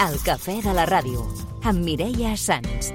El cafè de la ràdio, amb Mireia Sans.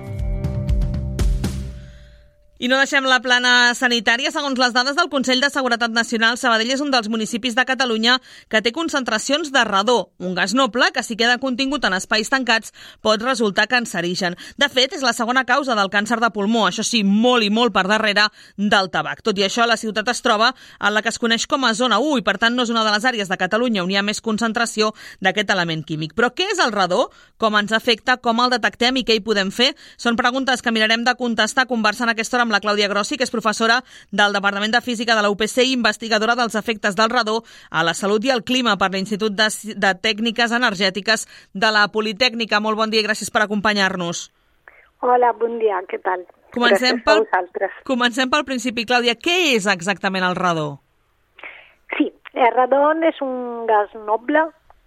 I no deixem la plana sanitària. Segons les dades del Consell de Seguretat Nacional, Sabadell és un dels municipis de Catalunya que té concentracions de radó, un gas noble que si queda contingut en espais tancats pot resultar cancerigen. De fet, és la segona causa del càncer de pulmó, això sí, molt i molt per darrere del tabac. Tot i això, la ciutat es troba en la que es coneix com a zona 1 i per tant no és una de les àrees de Catalunya on hi ha més concentració d'aquest element químic. Però què és el radó? Com ens afecta? Com el detectem i què hi podem fer? Són preguntes que mirarem de contestar conversant aquesta hora amb la Clàudia Grossi, que és professora del Departament de Física de la UPC i investigadora dels efectes del radó a la salut i al clima per l'Institut de Tècniques Energètiques de la Politècnica. Molt bon dia i gràcies per acompanyar-nos. Hola, bon dia, què tal? Comencem pel principi, Clàudia. Què és exactament el radó? Sí, el radó és un gas noble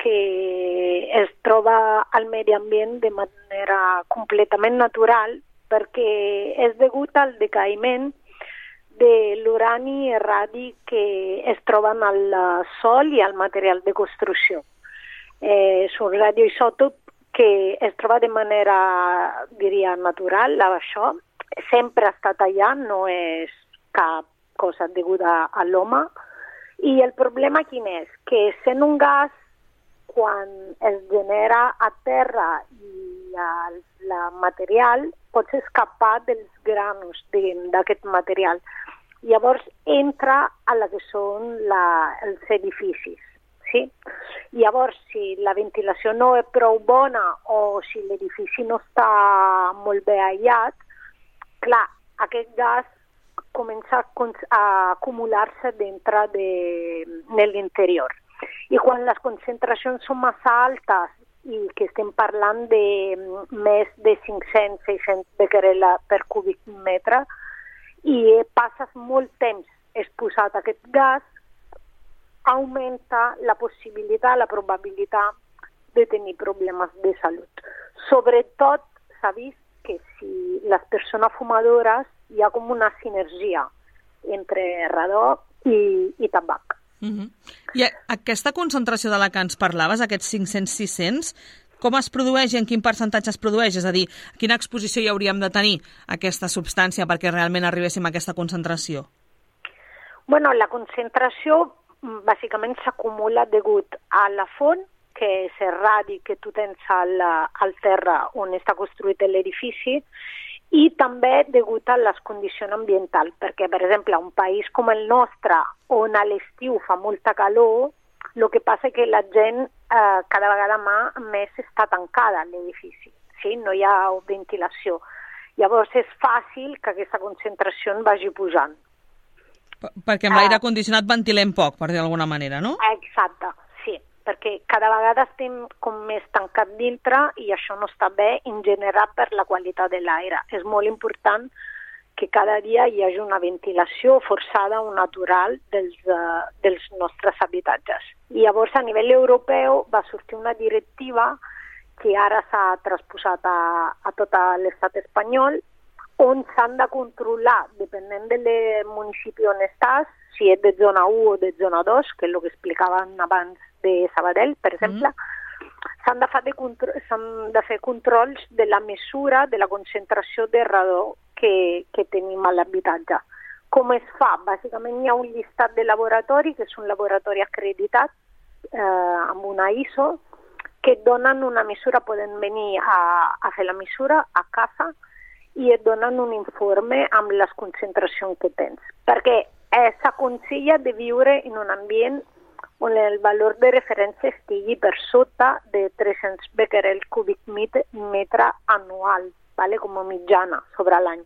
que es troba al medi ambient de manera completament natural perquè és degut al decaïment de l'urani i el radi que es troben al sòl i al material de construcció. És un radioisòtop que es troba de manera, diria, natural, això. Sempre ha estat allà, no és cap cosa deguda a l'home. I el problema quin és? Que sent un gas, quan es genera a terra i el material, pots escapar dels granos d'aquest material. Llavors entra a la que són els edificis. Sí? Llavors, si la ventilació no és prou bona o si l'edifici no està molt bé aïllat, clar, aquest gas comença a acumular-se dintre de l'interior. I quan les concentracions són massa altes i que estem parlant de més de 500-600 becquerel per cúbic metre i passes molt temps exposat a aquest gas, augmenta la possibilitat, la probabilitat de tenir problemes de salut. Sobretot s'ha vist que si les persones fumadores hi ha com una sinergia entre radó i tabac. I aquesta concentració de la que ens parlaves, aquests 500-600, com es produeix i en quin percentatge es produeix? És a dir, quina exposició hi hauríem de tenir aquesta substància perquè realment arribéssim a aquesta concentració? Bueno, la concentració bàsicament s'acumula degut a la font, que és el radi que tu tens al terra on està construït l'edifici, i també degut a les condicions ambientals, perquè, per exemple, un país com el nostre, on a l'estiu fa molta calor, el que passa és que la gent cada vegada més està tancada a l'edifici, sí? No hi ha ventilació. Llavors és fàcil que aquesta concentració vagi pujant. Perquè amb l'aire condicionat ventilem poc, per dir d'alguna manera, no? Exacte, sí, perquè cada vegada estem com més tancats dintre i això no està bé en general per la qualitat de l'aire. És molt important que cada dia hi hagi una ventilació forçada o natural dels nostres habitatges. I llavors a nivell europeu va sortir una directiva que ara s'ha transposat a tot l'estat espanyol, on s'han de controlar, depenent del municipi on estàs, si és de zona 1 o de zona 2, que és el que explicaven abans de Sabadell, per exemple, s'han de fer controls de la mesura de la concentració de radó que tenim a l'habitatge. Com es fa? Bàsicament hi ha un llistat de laboratori, que és un laboratori acreditat amb una ISO, que et donen una mesura, poden venir a fer la mesura a casa i et donen un informe amb les concentracions que tens. Perquè s'aconsella de viure en un ambient on el valor de referència estigui per sota de 300 becquerel cúbic metre anual, ¿vale? Com a mitjana sobre l'any.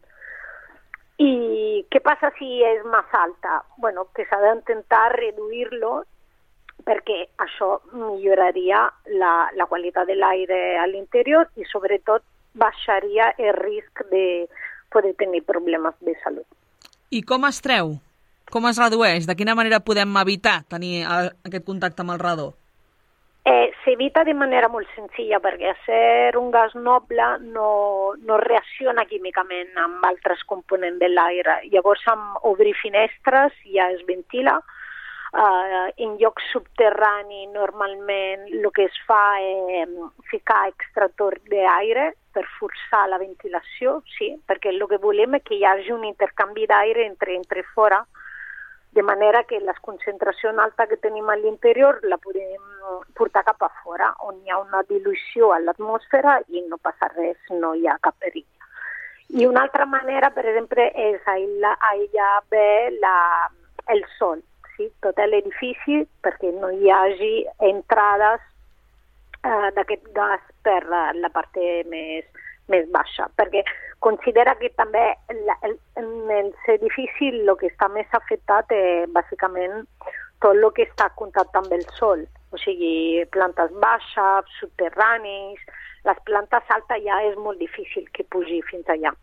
I què passa si és massa alta? Bueno, que s'ha d'intentar reduir-lo perquè això milloraria la qualitat de l'aire a l'interior i sobretot baixaria el risc de poder tenir problemes de salut. I com es treu? Com es redueix? De quina manera podem evitar tenir aquest contacte amb el radó? S'evita de manera molt senzilla perquè ser un gas noble no reacciona químicament amb altres components de l'aire. Llavors, amb obrir finestres ja es ventila. En llocs subterranis normalment el que es fa és ficar extractor d'aire per forçar la ventilació, sí, perquè el que volem és que hi hagi un intercanvi d'aire entre i fora, de manera que les concentracions altes que tenim a l'interior la podem portar cap a fora, on hi ha una dilució a l'atmosfera i no passa res, no hi ha cap perill. I una altra manera, per exemple, és aïllar bé el sol, sí? Tot l'edifici, perquè no hi hagi entrades d'aquest gas per la part més baixa, perquè considera que també en els edificis el que està més afectat és bàsicament tot el que està contactant amb el sol, o sigui, plantes baixes, subterranis, les plantes altes ja és molt difícil que pugi fins allà.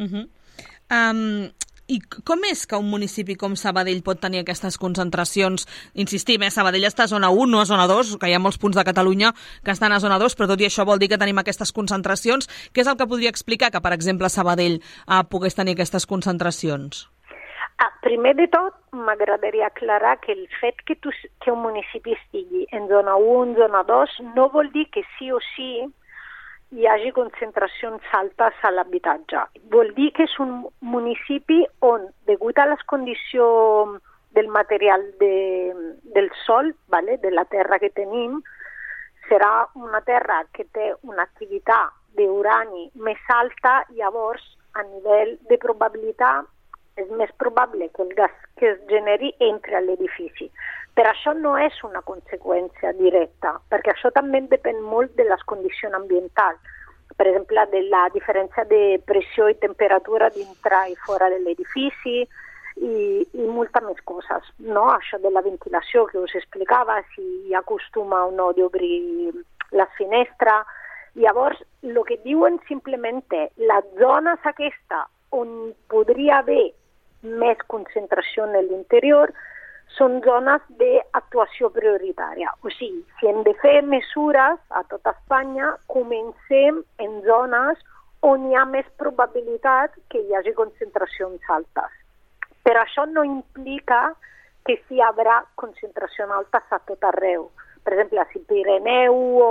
I com és que un municipi com Sabadell pot tenir aquestes concentracions? Insistim, Sabadell està a zona 1, no a zona 2, que hi ha molts punts de Catalunya que estan a zona 2, però tot i això vol dir que tenim aquestes concentracions. Què és el que podria explicar que, per exemple, Sabadell pogués tenir aquestes concentracions? Primer de tot, m'agradaria aclarar que el fet que un municipi estigui en zona 1, en zona 2, no vol dir que sí o sí hi hagi concentracions altes a l'habitatge. Vol dir que és un municipi on, degut a les condicions del material del sòl, de la terra que tenim, serà una terra que té una activitat d'urani més alta, llavors, a nivell de probabilitat, és més probable que el gas que es generi entre a l'edifici. Però això no és una conseqüència directa, perquè això també depèn molt de les condicions ambientals. Per exemple, de la diferència de pressió i temperatura dintre i fora de l'edifici i moltes més coses. No? Això de la ventilació que us explicava, si hi ha costum o no d'obrir les finestres. Llavors, el que diuen simplement és les zones aquestes on podria haver més concentració en l'interior són zones d'actuació prioritària. O sigui, si hem de fer mesures a tota Espanya, comencem en zones on hi ha més probabilitat que hi hagi concentracions altes. Però això no implica que sí hi haurà concentracions altes a tot arreu. Per exemple, si Pirineu o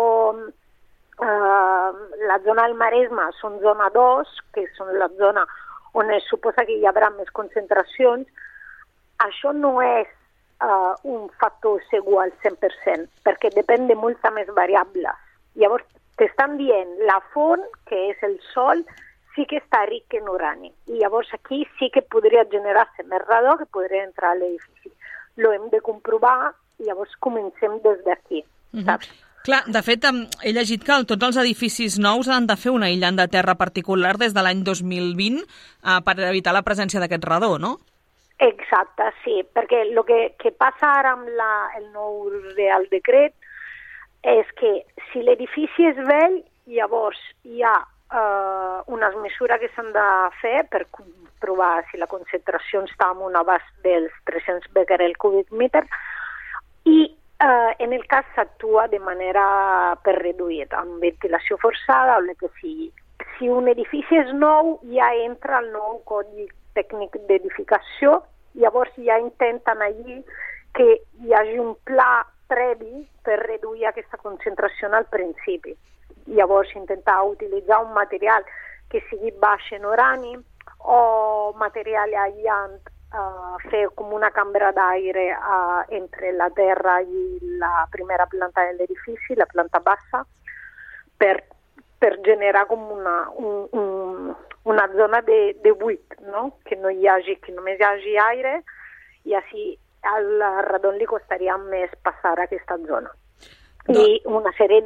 la zona del Maresme són zona 2, que són la zona on es suposa que hi haurà més concentracions, això no és un factor segur al 100%, perquè depèn de moltes més variables. Llavors, t'estan dient, la font, que és el sol, sí que està ric en urani. I llavors aquí sí que podria generar-se més radó que podria entrar a l'edifici. Lo hem de comprovar i llavors comencem des d'aquí, saps? Clar, de fet, he llegit que tots els edificis nous han de fer un aïllant de terra particular des de l'any 2020 per evitar la presència d'aquest radó, no? Exacte, sí, perquè el que passa ara amb el nou Real Decret és que si l'edifici és vell, llavors hi ha unes mesures que s'han de fer per comprovar si la concentració està en un abast dels 300 becquerel cúbic metre i en el cas s'actua de manera per reduït, amb ventilació forçada o el que sigui. Si un edifici és nou, ja entra el nou codi tècnic d'edificació, llavors ja intenten allí que hi hagi un pla previ per reduir aquesta concentració al principi. Llavors intentar utilitzar un material que sigui baix en urani o material aïllant, fer com una cambra d'aire entre la terra i la primera planta de l'edifici, la planta baixa, per generar com una zona de buit, no? Que només hi hagi aire i així al radon li costaria més passar a aquesta zona. I una sèrie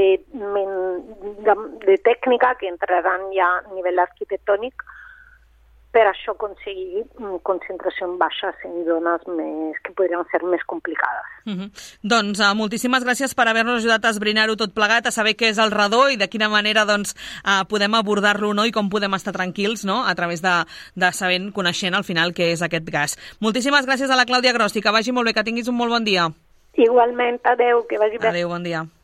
de tècnica que entraran ja a nivell arquitectònic per això aconseguir concentracions baixes en zones que podrien ser més complicades. Doncs moltíssimes gràcies per haver-nos ajudat a esbrinar-ho tot plegat, a saber què és el radó i de quina manera podem abordar-lo i com podem estar tranquils a través de sabent, coneixent al final què és aquest gas. Moltíssimes gràcies a la Clàudia Grossi, que vagi molt bé, que tinguis un molt bon dia. Igualment, adeu, que vagi bé. Adeu, bon dia.